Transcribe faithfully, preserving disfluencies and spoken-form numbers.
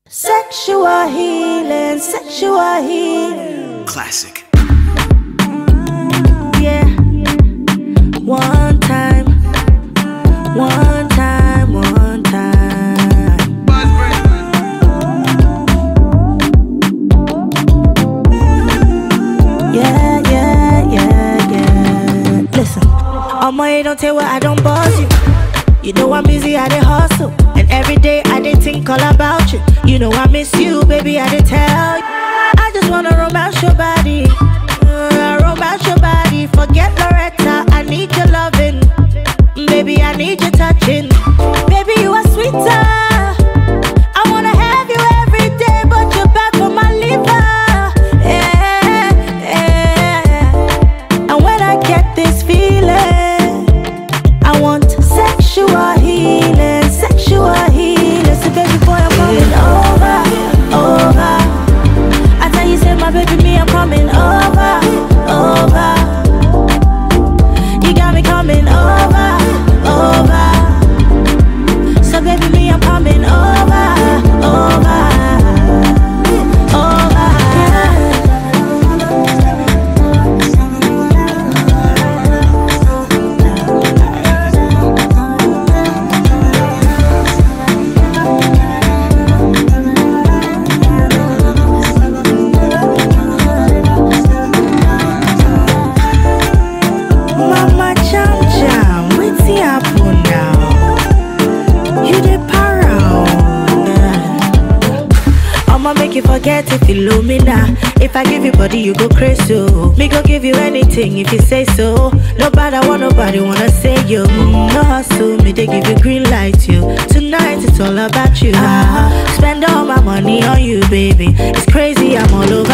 Sexual healing, sexual healing. Classic. Yeah. One time, one time, one time. Yeah, yeah, yeah, yeah. Listen, I'ma you don't tell what I don't boss you. You know I'm busy, I dey hustle, and every day I dey think all about you. You know I miss you, baby, I dey tell you. I just wanna romance your body, uh, romance your body. Forget Loretta, I need your loving, baby, I need your touching. Baby, you are sweeter. I wanna have you every day, but you're bad for my liver. Yeah, yeah. And when I get this feeling, I want sexual healing, sexual healing. So baby boy, I'm coming over, over. I tell you, say my baby, me, I'm coming over, over. You got me coming over, over. So baby, me, I'm coming over, over, over. Mama jam jam, wetin happen now? You dey para oh. I'ma make you forget if you love me now. If I give you body, you go crazy oh. Me go give you anything if you say so. Nobody want nobody wanna say yo. Mm, no hustle, me they give you green light yo. Tonight it's all about you. Ah, spend all my money on you, baby. It's crazy, I'm all over